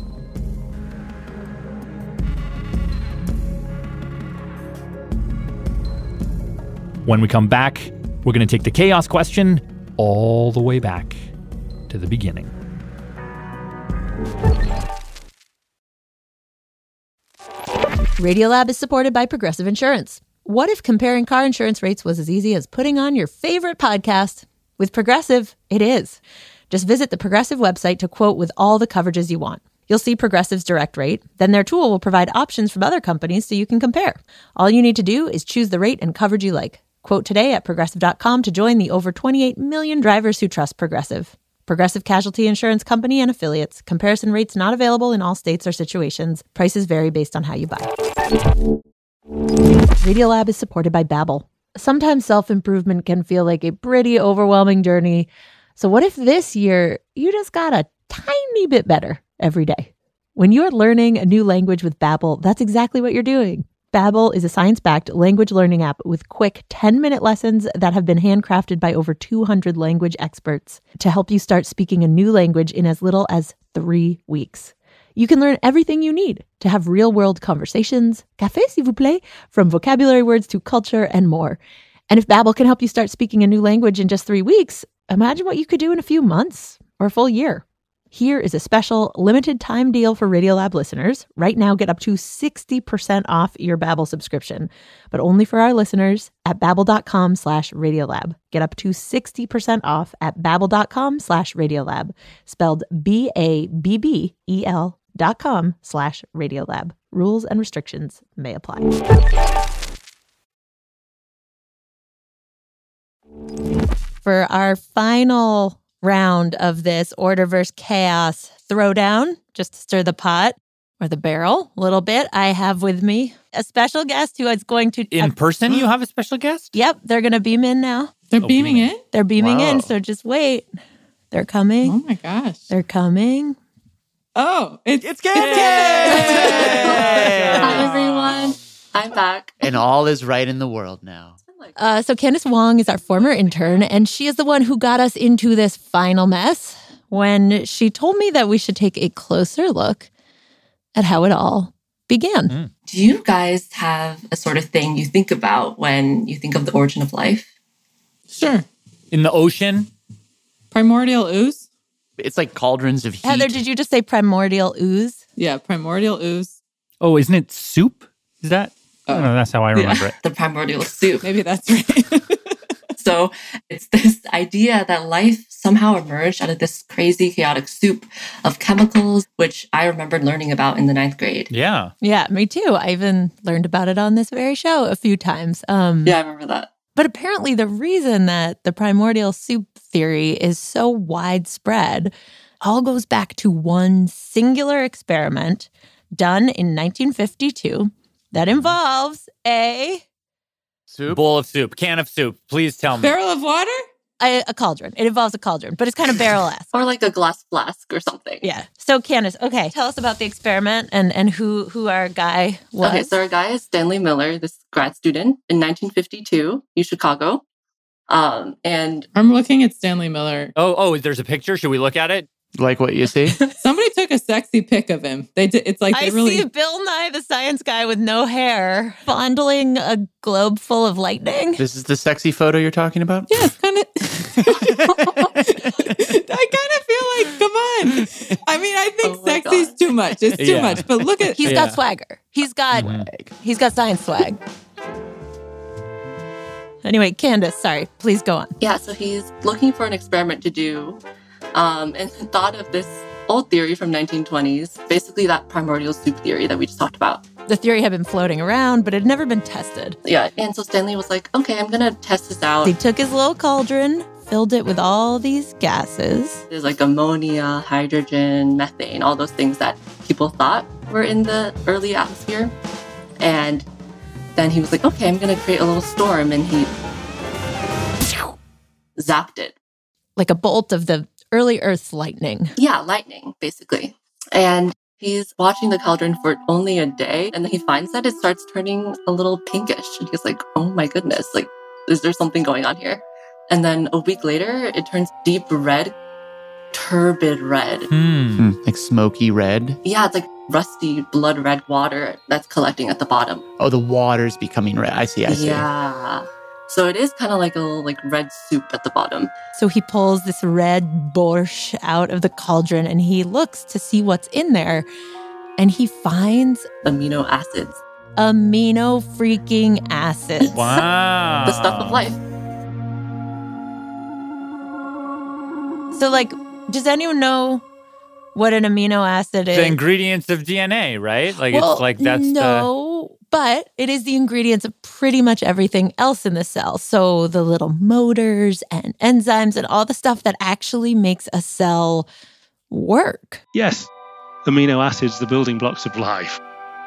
When we come back, we're going to take the chaos question all the way back to the beginning. Radiolab is supported by Progressive Insurance. What if comparing car insurance rates was as easy as putting on your favorite podcast? With Progressive, it is. Just visit the Progressive website to quote with all the coverages you want. You'll see Progressive's direct rate. Then their tool will provide options from other companies so you can compare. All you need to do is choose the rate and coverage you like. Quote today at progressive dot com to join the over twenty-eight million drivers who trust Progressive. Progressive Casualty Insurance Company and Affiliates. Comparison rates not available in all states or situations. Prices vary based on how you buy. Radiolab is supported by Babbel. Sometimes self-improvement can feel like a pretty overwhelming journey. So what if this year you just got a tiny bit better every day? When you're learning a new language with Babbel, that's exactly what you're doing. Babbel is a science-backed language learning app with quick ten-minute lessons that have been handcrafted by over two hundred language experts to help you start speaking a new language in as little as three weeks. You can learn everything you need to have real-world conversations, café s'il vous plaît, from vocabulary words to culture and more. And if Babbel can help you start speaking a new language in just three weeks, imagine what you could do in a few months or a full year. Here is a special limited time deal for Radiolab listeners. Right now, get up to sixty percent off your Babbel subscription, but only for our listeners at babbel.com slash Radiolab. Get up to sixty percent off at babbel.com slash Radiolab, spelled B A B B E L dot com slash Radiolab. Rules and restrictions may apply. For our final round of this order versus chaos throwdown, just to stir the pot or the barrel a little bit, I have with me a special guest who is going to... In uh, person, you have a special guest? Yep, they're going to beam in now. They're oh, beaming in? They're beaming wow. in, so just wait. They're coming. Oh my gosh. They're coming. Oh, it's, it's Candace! Hi, everyone. I'm back. And all is right in the world now. Uh, so Candace Wong is our former intern, and she is the one who got us into this final mess when she told me that we should take a closer look at how it all began. Mm. Do you guys have a sort of thing you think about when you think of the origin of life? Sure. In the ocean? Primordial ooze? It's like cauldrons of heat. Heather, did you just say primordial ooze? Yeah, primordial ooze. Oh, isn't it soup? Is that? I don't know, that's how I remember yeah, it. The primordial soup. Maybe that's right. So it's this idea that life somehow emerged out of this crazy, chaotic soup of chemicals, which I remembered learning about in the ninth grade. Yeah. Yeah, me too. I even learned about it on this very show a few times. Um, yeah, I remember that. But apparently the reason that the primordial soup theory is so widespread all goes back to one singular experiment done in nineteen fifty-two that involves a... Soup? Bowl of soup. Can of soup. Please tell me. Barrel of water? A, a cauldron. It involves a cauldron, but it's kind of barrel-esque. Or like a glass flask or something. Yeah. So Candace, okay, tell us about the experiment and, and who, who our guy was. Okay, so our guy is Stanley Miller, this grad student in nineteen fifty-two in Chicago. Um, and I'm looking at Stanley Miller. Oh, oh, there's a picture. Should we look at it? Like what you see? Somebody took a sexy pic of him. They did. It's like they I really. see Bill Nye the Science Guy with no hair fondling a globe full of lightning. This is the sexy photo you're talking about? Yeah, it's kind of. I kind of feel like, come on. I mean, I think oh sexy's God. too much. It's too Yeah. much. But look at. He's Yeah. got swagger. He's got Swag. he's got science swag. Anyway, Candace, sorry, please go on. Yeah, so he's looking for an experiment to do, um, and thought of this old theory from nineteen twenties, basically that primordial soup theory that we just talked about. The theory had been floating around, but it had never been tested. Yeah, and so Stanley was like, okay, I'm gonna test this out. He took his little cauldron, filled it with all these gases. There's like ammonia, hydrogen, methane, all those things that people thought were in the early atmosphere. And then he was like, okay, I'm gonna create a little storm, and he zapped it. Like a bolt of the early Earth's lightning. Yeah, lightning, basically. And he's watching the cauldron for only a day, and then he finds that it starts turning a little pinkish. And he's like, oh my goodness, like is there something going on here? And then a week later, it turns deep red, turbid red. Hmm. Like smoky red? Yeah, it's like rusty blood red water that's collecting at the bottom. Oh, the water's becoming red. I see, I see. Yeah. So it is kind of like a little like red soup at the bottom. So he pulls this red borscht out of the cauldron and he looks to see what's in there. And he finds amino acids. Amino freaking acids. Wow. The stuff of life. So, like, does anyone know what an amino acid is? The ingredients of D N A, right? Like, well, it's like that's no, the... but it is the ingredients of pretty much everything else in the cell. So the little motors and enzymes and all the stuff that actually makes a cell work. Yes, amino acids, the building blocks of life.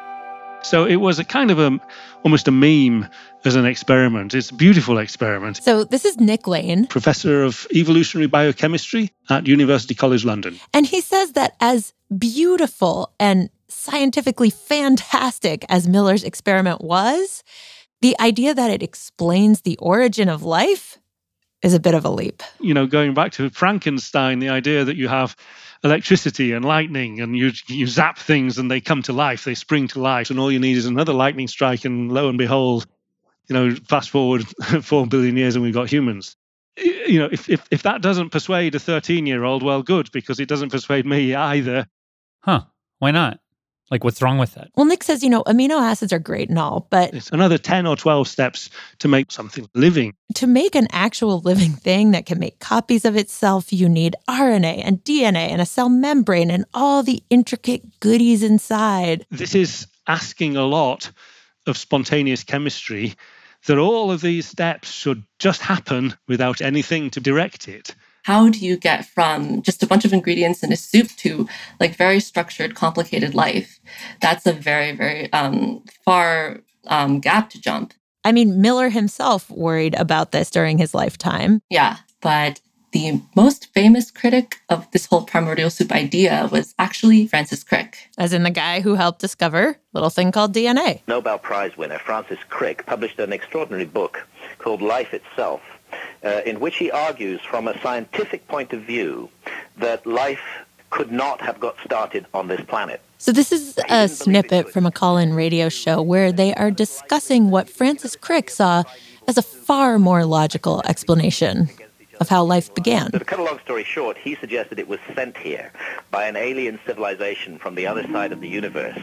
So it was a kind of a, almost a meme as an experiment. It's a beautiful experiment. So this is Nick Lane, professor of evolutionary biochemistry at University College London. And he says that as beautiful and scientifically fantastic as Miller's experiment was, the idea that it explains the origin of life is a bit of a leap. You know, going back to Frankenstein, the idea that you have electricity and lightning and you you zap things and they come to life, they spring to life, and all you need is another lightning strike and lo and behold, you know, fast forward four billion years and we've got humans. You know, if if, if that doesn't persuade a thirteen-year-old, well, good, because it doesn't persuade me either. Huh. Why not? Like, what's wrong with that? Well, Nick says, you know, amino acids are great and all, but it's another ten or twelve steps to make something living. To make an actual living thing that can make copies of itself, you need R N A and D N A and a cell membrane and all the intricate goodies inside. This is asking a lot of spontaneous chemistry, that all of these steps should just happen without anything to direct it. How do you get from just a bunch of ingredients in a soup to like very structured, complicated life? That's a very, very um, far um, gap to jump. I mean, Miller himself worried about this during his lifetime. Yeah, but the most famous critic of this whole primordial soup idea was actually Francis Crick. As in the guy who helped discover a little thing called D N A. Nobel Prize winner Francis Crick published an extraordinary book called Life Itself, Uh, in which he argues from a scientific point of view that life could not have got started on this planet. So this is a snippet from a call-in radio show where they are discussing what Francis Crick saw as a far more logical explanation of how life began. So to cut a long story short, he suggested it was sent here by an alien civilization from the other side of the universe.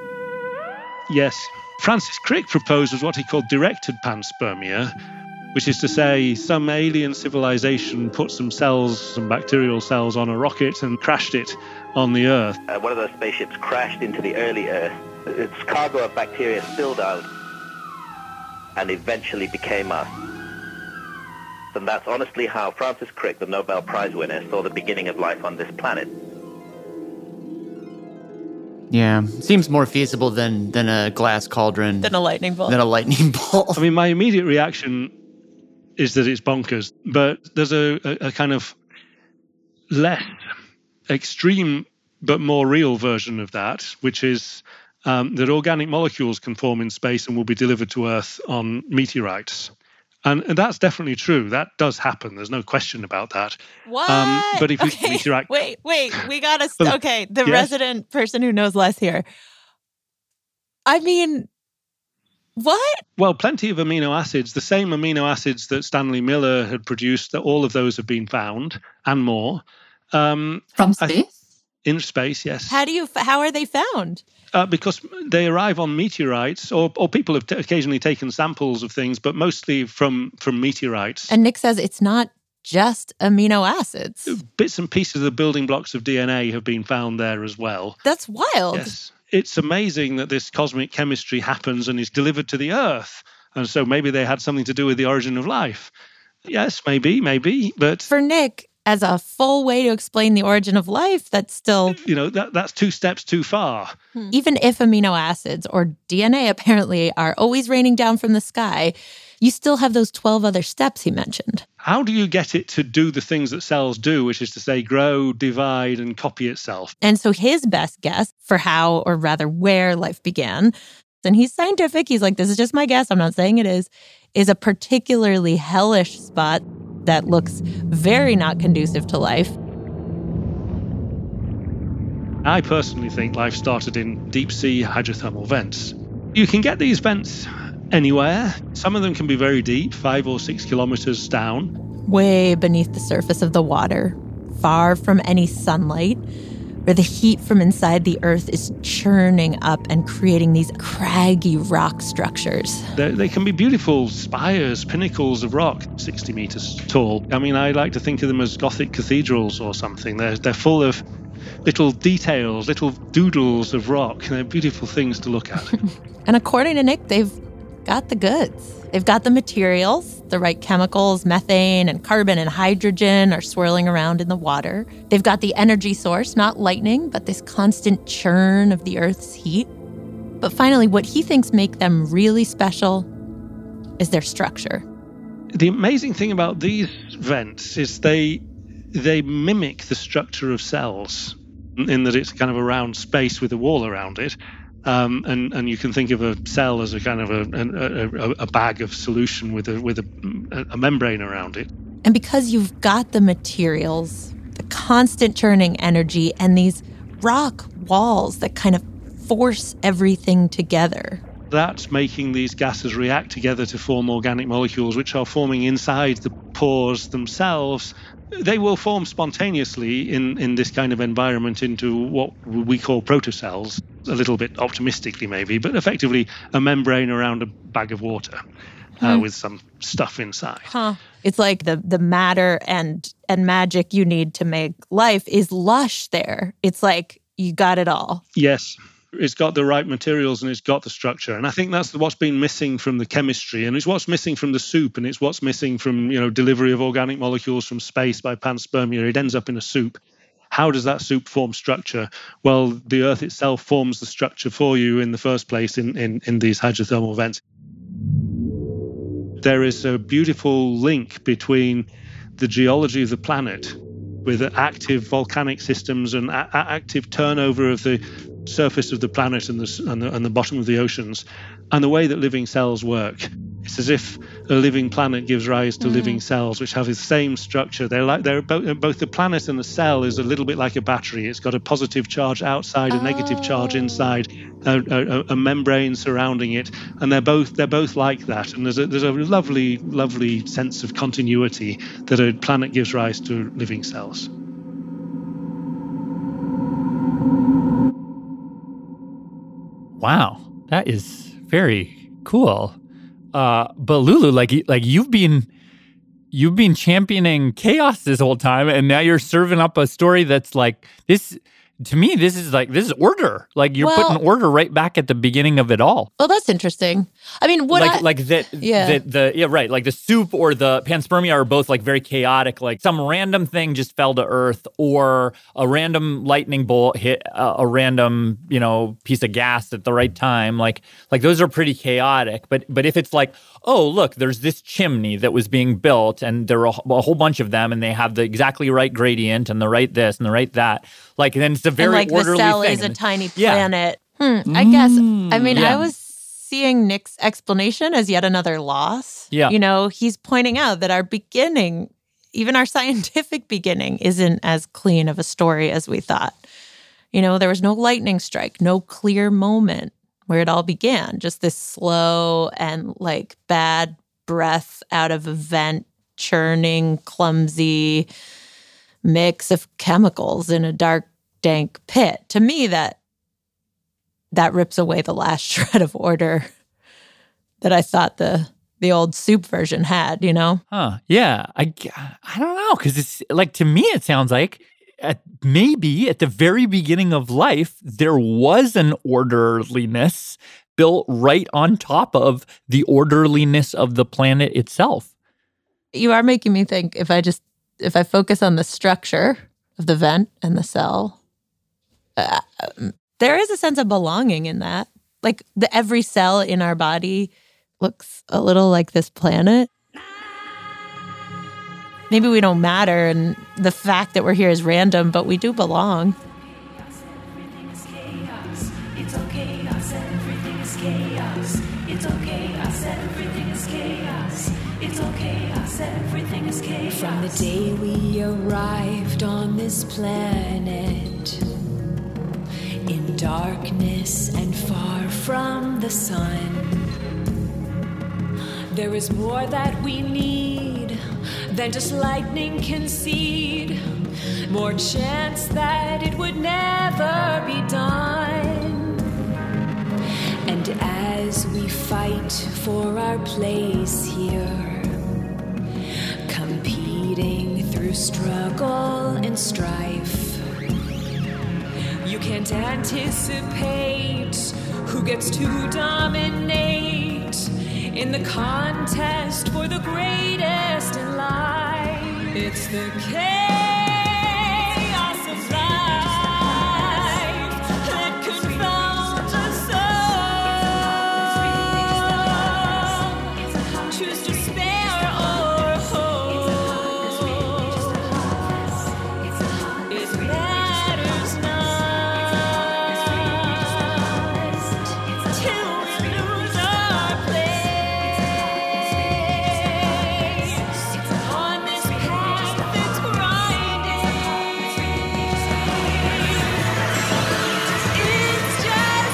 Yes, Francis Crick proposed what he called directed panspermia, which is to say some alien civilization put some cells, some bacterial cells on a rocket and crashed it on the Earth. Uh, one of those spaceships crashed into the early Earth. Its cargo of bacteria spilled out and eventually became us. And that's honestly how Francis Crick, the Nobel Prize winner, saw the beginning of life on this planet. Yeah, seems more feasible than than a glass cauldron. Than a lightning bolt. Than a lightning bolt. I mean, my immediate reaction is that it's bonkers, but there's a, a, a kind of less extreme but more real version of that, which is um, that organic molecules can form in space and will be delivered to Earth on meteorites. And, and that's definitely true. That does happen. There's no question about that. What? Um, but if okay. you meteorite... Wait, wait. We got to... Well, okay, the yes? resident person who knows less here. I mean... What? Well, plenty of amino acids, the same amino acids that Stanley Miller had produced, that all of those have been found and more. Um, From space? I, in space, yes. How do you? How are they found? Uh, because they arrive on meteorites, or, or people have t- occasionally taken samples of things, but mostly from, from meteorites. And Nick says it's not just amino acids. Bits and pieces of the building blocks of D N A have been found there as well. That's wild. Yes. It's amazing that this cosmic chemistry happens and is delivered to the Earth. And so maybe they had something to do with the origin of life. Yes, maybe, maybe. But for Nick, as a full way to explain the origin of life, that's still... You know, that that's two steps too far. Hmm. Even if amino acids or D N A apparently are always raining down from the sky, you still have those twelve other steps he mentioned. How do you get it to do the things that cells do, which is to say grow, divide, and copy itself? And so his best guess for how, or rather where life began, and he's scientific, he's like, this is just my guess, I'm not saying it is, is a particularly hellish spot that looks very not conducive to life. I personally think life started in deep-sea hydrothermal vents. You can get these vents anywhere. Some of them can be very deep, five or six kilometers down. Way beneath the surface of the water, far from any sunlight, where the heat from inside the earth is churning up and creating these craggy rock structures. They, they can be beautiful spires, pinnacles of rock, sixty meters tall. I mean, I like to think of them as Gothic cathedrals or something. They're, they're full of little details, little doodles of rock. They're beautiful things to look at. And according to Nick, they've got the goods. They've got the materials, the right chemicals, methane and carbon and hydrogen are swirling around in the water. They've got the energy source, not lightning, but this constant churn of the Earth's heat. But finally, what he thinks make them really special is their structure. The amazing thing about these vents is they they mimic the structure of cells in that it's kind of a round space with a wall around it. Um, and, and you can think of a cell as a kind of a, a, a, a bag of solution with a with a, a membrane around it. And because you've got the materials, the constant churning energy, and these rock walls that kind of force everything together. That's making these gases react together to form organic molecules, which are forming inside the pores themselves. They will form spontaneously in, in this kind of environment into what we call protocells, a little bit optimistically maybe, but effectively a membrane around a bag of water uh, Hmm. with some stuff inside. Huh. It's like the the matter and and magic you need to make life is lush there. It's like you got it all. Yes. It's got the right materials and it's got the structure. And I think that's what's been missing from the chemistry, and it's what's missing from the soup, and it's what's missing from, you know, delivery of organic molecules from space by panspermia. It ends up in a soup. How does that soup form structure? Well, the Earth itself forms the structure for you in the first place in, in, in these hydrothermal vents. There is a beautiful link between the geology of the planet with active volcanic systems and a- active turnover of the surface of the planet and the, and the and the bottom of the oceans, and the way that living cells work. It's as if a living planet gives rise to mm. living cells, which have the same structure. They're like they're both, both the planet and the cell is a little bit like a battery. It's got a positive charge outside, a oh. negative charge inside, a, a, a membrane surrounding it, and they're both they're both like that. And there's a there's a lovely lovely sense of continuity that a planet gives rise to living cells. Wow, that is very cool. Uh, but Lulu, like, like you've been, you've been championing chaos this whole time, and now you're serving up a story that's like this. To me, this is like this is order. Like you're Well- putting order right back at the beginning of it all. Well, that's interesting. I mean, what like I, like that Yeah. that the yeah right like the soup or the panspermia are both like very chaotic. Like some random thing just fell to earth, or a random lightning bolt hit a, a random you know piece of gas at the right time. Like like those are pretty chaotic. But but if it's like, oh look, there's this chimney that was being built, and there are a, a whole bunch of them, and they have the exactly right gradient and the right this and the right that. Like then it's a very and like the orderly cell thing. is a And- tiny Yeah. planet. Hmm, I guess. I mean, yeah. I was seeing Nick's explanation as yet another loss. Yeah. You know, he's pointing out that our beginning, even our scientific beginning, isn't as clean of a story as we thought. You know, there was no lightning strike, no clear moment where it all began. Just this slow and like bad breath out of a vent, churning, clumsy mix of chemicals in a dark, dank pit. To me, that that rips away the last shred of order that I thought the the old soup version had, you know? Huh. Yeah. I, I don't know. Because it's like, to me, it sounds like at, maybe at the very beginning of life, there was an orderliness built right on top of the orderliness of the planet itself. You are making me think if I just, if I focus on the structure of the vent and the cell, uh, there is a sense of belonging in that. Like the every cell in our body looks a little like this planet. Maybe we don't matter, and the fact that we're here is random, but we do belong. It's okay, I said everything is chaos. It's okay, I said everything is chaos. From the day we arrived on this planet, in darkness and far from the sun, there is more that we need than just lightning can seed. More chance that it would never be done. And as we fight for our place here, competing through struggle and strife, you can't anticipate who gets to dominate in the contest for the greatest in life. It's the chaos of life that confounds us all. Choose despair or hope. It matters not till we lose our place on this path that's grinding. It's just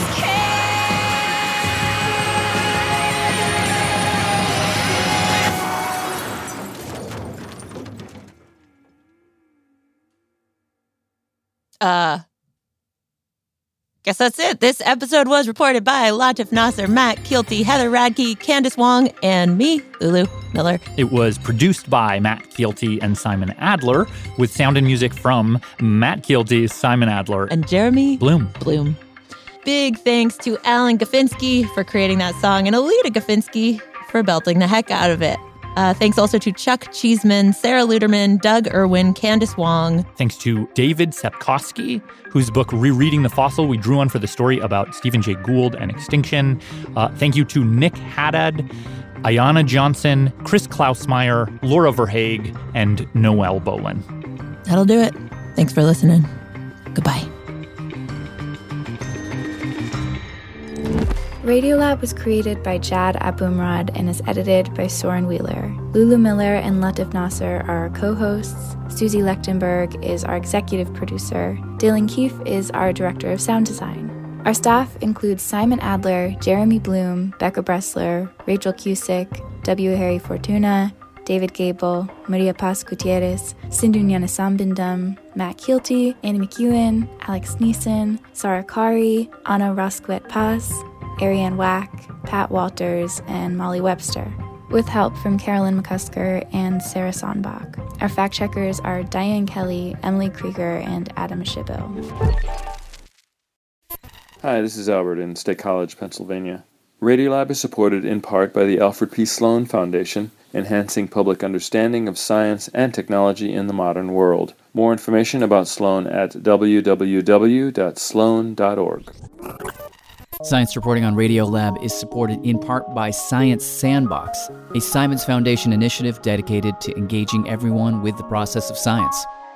Uh, guess that's it. This episode was reported by Latif Nasser, Matt Kielty, Heather Radke, Candace Wong, and me, Lulu Miller. It was produced by Matt Kielty and Simon Adler, with sound and music from Matt Kielty, Simon Adler, And Jeremy Bloom. Bloom. Big thanks to Alan Gafinsky for creating that song and Alita Gafinsky for belting the heck out of it. Uh, thanks also to Chuck Cheeseman, Sarah Luderman, Doug Irwin, Candace Wong. Thanks to David Sepkoski, whose book Rereading the Fossil we drew on for the story about Stephen Jay Gould and extinction. Uh, thank you to Nick Haddad, Ayana Johnson, Chris Klausmeyer, Laura Verhaeg, and Noel Bowen. That'll do it. Thanks for listening. Goodbye. Radiolab was created by Jad Abumrad and is edited by Soren Wheeler. Lulu Miller and Latif Nasser are our co-hosts. Susie Lechtenberg is our executive producer. Dylan Keefe is our director of sound design. Our staff includes Simon Adler, Jeremy Bloom, Becca Bressler, Rachel Cusick, W. Harry Fortuna, David Gable, Maria Paz Gutierrez, Sindhu Ñanasambindam, Matt Kielty, Annie McEwen, Alex Neeson, Sarah Kari, Anna Rosquet Paz, Ariane Wack, Pat Walters, and Molly Webster, with help from Carolyn McCusker and Sarah Sonbach. Our fact-checkers are Diane Kelly, Emily Krieger, and Adam Shibbo. Hi, this is Albert in State College, Pennsylvania. Radiolab is supported in part by the Alfred P. Sloan Foundation, enhancing public understanding of science and technology in the modern world. More information about Sloan at w w w dot sloan dot org. Science reporting on Radiolab is supported in part by Science Sandbox, a Simons Foundation initiative dedicated to engaging everyone with the process of science.